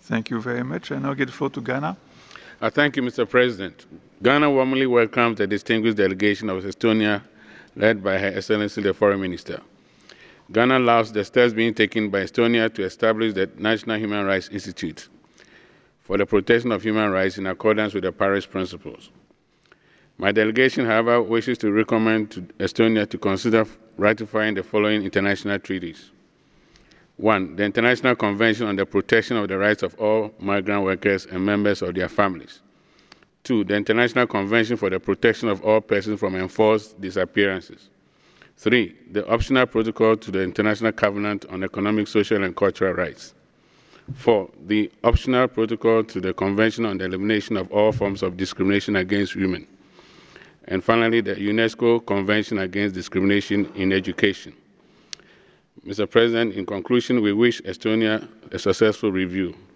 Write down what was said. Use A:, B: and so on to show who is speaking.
A: Thank you very much. I now give the floor to Ghana.
B: Thank you, Mr. President. Ghana warmly welcomes the distinguished delegation of Estonia, led by Her Excellency the Foreign Minister. Ghana loves the steps being taken by Estonia to establish the National Human Rights Institute for the protection of human rights in accordance with the Paris Principles. My delegation, however, wishes to recommend to Estonia to consider ratifying the following international treaties. 1. The International Convention on the Protection of the Rights of All Migrant Workers and Members of their Families. 2. The International Convention for the Protection of All Persons from Enforced Disappearances. 3. The Optional Protocol to the International Covenant on Economic, Social, and Cultural Rights. 4. The Optional Protocol to the Convention on the Elimination of All Forms of Discrimination Against Women. And finally, the UNESCO Convention Against Discrimination in Education. Mr. President, in conclusion, we wish Estonia a successful review.